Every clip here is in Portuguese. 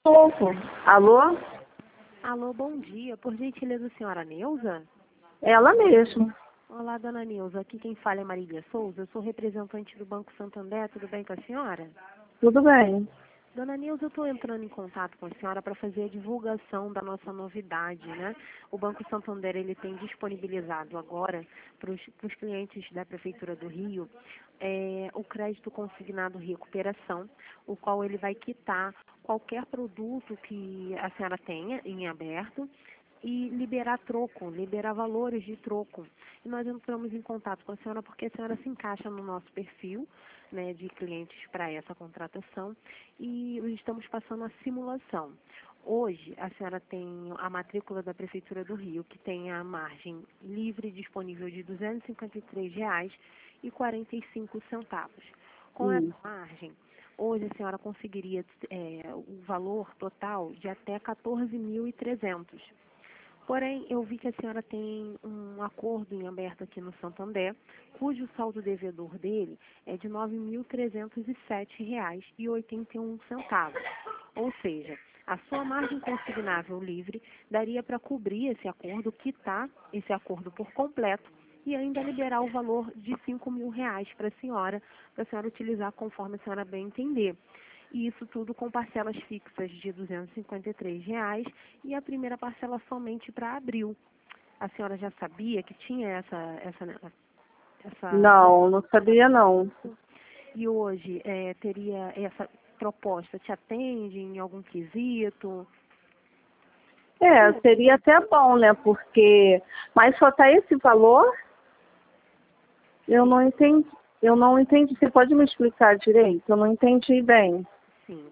Pouco. Alô? Alô, bom dia. Por gentileza, senhora Neuza? Ela mesma. Olá, dona Neuza. Aqui quem fala é Marília Souza. Eu sou representante do Banco Santander. Tudo bem com a senhora? Tudo bem. Dona Neuza, eu estou entrando em contato com a senhora para fazer a divulgação da nossa novidade, né? O Banco Santander ele tem disponibilizado agora para os clientes da Prefeitura do Rio o crédito consignado recuperação, o qual ele vai quitar qualquer produto que a senhora tenha em aberto e liberar troco, liberar valores de troco. E nós entramos em contato com a senhora porque a senhora se encaixa no nosso perfil, né, de clientes para essa contratação e estamos passando a simulação. Hoje, a senhora tem a matrícula da Prefeitura do Rio, que tem a margem livre disponível de R$ 253,45. Com essa margem, hoje a senhora conseguiria o valor total de até 14.300. Porém, eu vi que a senhora tem um acordo em aberto aqui no Santander, cujo saldo devedor dele é de R$ 9.307,81. Ou seja, a sua margem consignável livre daria para cobrir esse acordo, quitar esse acordo por completo e ainda liberar o valor de R$ 5.000 para a senhora utilizar conforme a senhora bem entender. E isso tudo com parcelas fixas de R$ 253 e a primeira parcela somente para abril. A senhora já sabia que tinha essa Não sabia não. e hoje teria essa proposta, te atende em algum quesito? Seria até bom, né? Porque... Mas só tá esse valor? Eu não entendi. Eu não entendi. Você pode me explicar direito? Eu não entendi bem. Sim.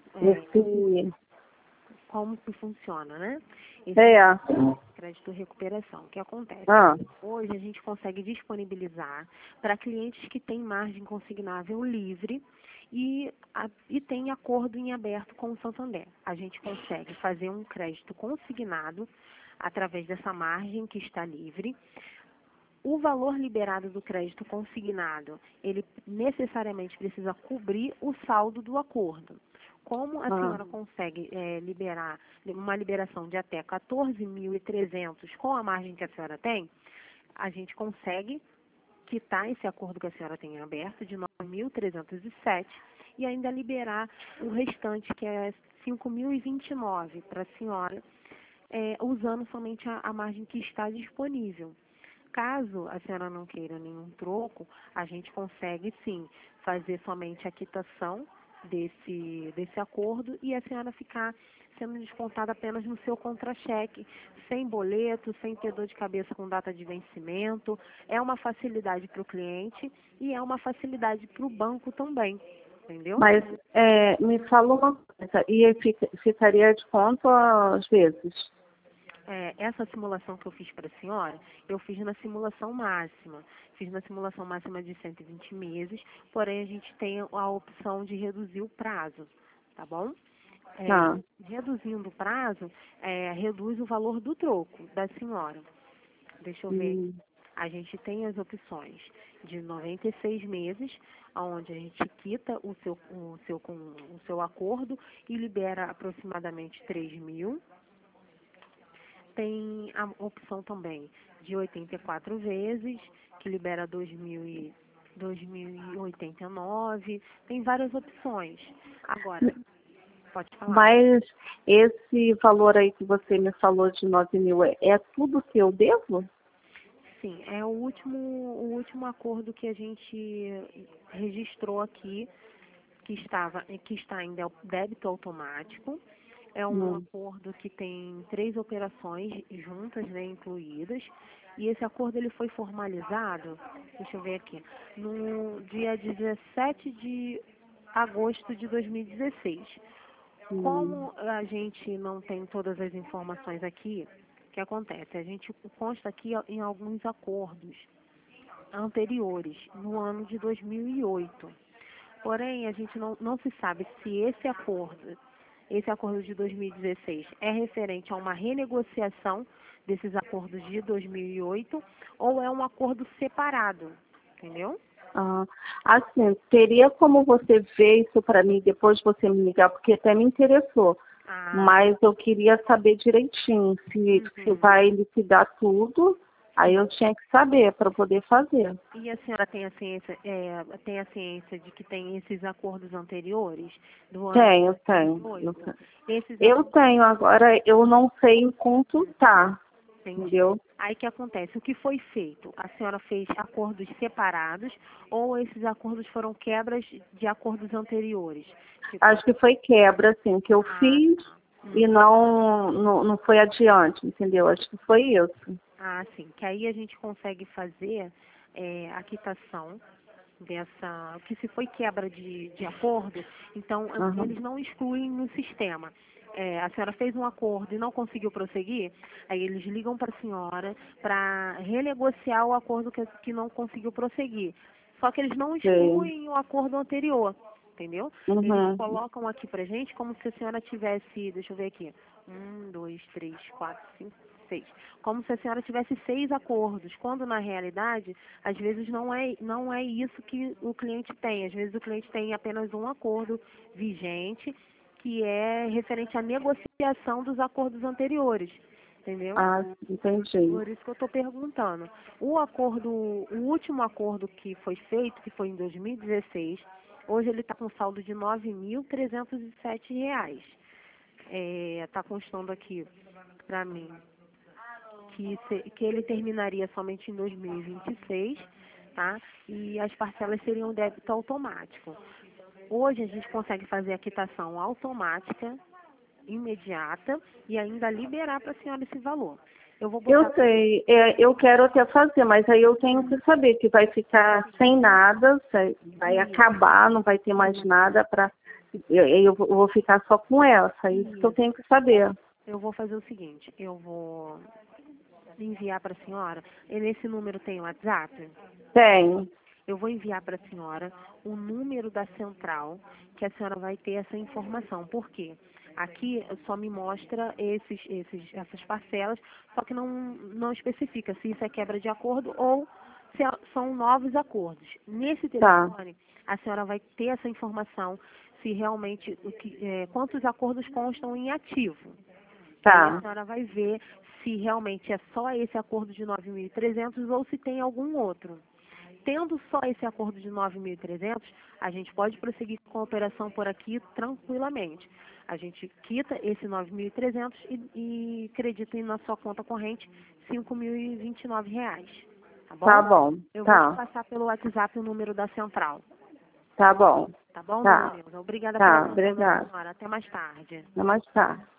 Como que funciona, né? Esse crédito recuperação. O que acontece? Hoje a gente consegue disponibilizar para clientes que têm margem consignável livre e tem acordo em aberto com o Santander. A gente consegue fazer um crédito consignado através dessa margem que está livre. O valor liberado do crédito consignado, ele necessariamente precisa cobrir o saldo do acordo. Como a senhora consegue liberar uma liberação de até 14.300 com a margem que a senhora tem, a gente consegue quitar esse acordo que a senhora tem aberto de 9.307 e ainda liberar o restante, que é 5.029 para a senhora, usando somente a margem que está disponível. Caso a senhora não queira nenhum troco, a gente consegue sim fazer somente a quitação desse acordo e a senhora ficar sendo descontada apenas no seu contra-cheque, sem boleto, sem ter dor de cabeça com data de vencimento. É uma facilidade para o cliente e é uma facilidade para o banco também, entendeu? Mas me fala uma coisa, e ficaria de quanto às vezes? Essa simulação que eu fiz para a senhora, eu fiz na simulação máxima. Fiz na simulação máxima de 120 meses, porém a gente tem a opção de reduzir o prazo, tá bom? Reduzindo o prazo, reduz o valor do troco da senhora. Deixa eu ver. A gente tem as opções de 96 meses, onde a gente quita o seu acordo e libera aproximadamente 3.000. Tem a opção também de 84 vezes, que libera 2.089. Tem várias opções. Agora, pode falar. Mas esse valor aí que você me falou de 9.000, é tudo que eu devo? Sim, é o último acordo que a gente registrou aqui, que está ainda o débito automático. É um acordo que tem 3 operações juntas, né, incluídas. E esse acordo ele foi formalizado, deixa eu ver aqui, no dia 17 de agosto de 2016. Como a gente não tem todas as informações aqui, o que acontece? A gente consta aqui em alguns acordos anteriores, no ano de 2008. Porém, a gente não se sabe se esse acordo de 2016 é referente a uma renegociação desses acordos de 2008 ou é um acordo separado, entendeu? Assim, teria como você ver isso para mim, depois você me ligar, porque até me interessou. Mas eu queria saber direitinho se vai liquidar tudo. Aí eu tinha que saber para poder fazer. E a senhora tem a ciência de que tem esses acordos anteriores do ano? Tenho. Eu tenho, agora eu não sei em quanto tá. Entendeu? Aí que acontece? O que foi feito? A senhora fez acordos separados ou esses acordos foram quebras de acordos anteriores? Acho que foi quebra, assim, que eu fiz e não foi adiante, entendeu? Acho que foi isso. Sim. Que aí a gente consegue fazer a quitação dessa, que se foi quebra de acordo, então eles não excluem no sistema. A senhora fez um acordo e não conseguiu prosseguir, aí eles ligam para a senhora para renegociar o acordo que não conseguiu prosseguir. Só que eles não excluem o acordo anterior, entendeu? Eles colocam aqui pra gente como se a senhora tivesse, deixa eu ver aqui, 1, 2, 3, 4, 5, 6. Como se a senhora tivesse 6 acordos, quando na realidade, às vezes não é isso que o cliente tem. Às vezes o cliente tem apenas um acordo vigente, que é referente à negociação dos acordos anteriores. Entendeu? Entendi. Por isso que eu estou perguntando. O último acordo que foi feito, que foi em 2016, hoje ele está com saldo de R$ 9.307. Está constando aqui para mim que ele terminaria somente em 2026, tá? E as parcelas seriam débito automático. Hoje a gente consegue fazer a quitação automática, imediata, e ainda liberar para a senhora esse valor. Eu sei, eu quero até fazer, mas aí eu tenho que saber que vai ficar sem nada, vai acabar, não vai ter mais nada para... Eu vou ficar só com essa, isso que eu tenho que saber. Eu vou fazer o seguinte, eu vou enviar para a senhora, nesse número tem o WhatsApp? Tem. Eu vou enviar para a senhora o número da central, que a senhora vai ter essa informação. Por quê? Aqui só me mostra essas parcelas, só que não especifica se isso é quebra de acordo ou se são novos acordos. Nesse telefone, a senhora vai ter essa informação, se realmente, quantos acordos constam em ativo. Aí a senhora vai ver se realmente é só esse acordo de 9.300 ou se tem algum outro. Tendo só esse acordo de 9.300, a gente pode prosseguir com a operação por aqui tranquilamente. A gente quita esse 9.300 e acredita na sua conta corrente R$ 5.029. Tá bom? Tá bom. Eu vou te passar pelo WhatsApp o número da central. Tá bom. Tá bom, dona Neuza? Obrigada pela atenção, senhora. Até mais tarde. Até mais tarde.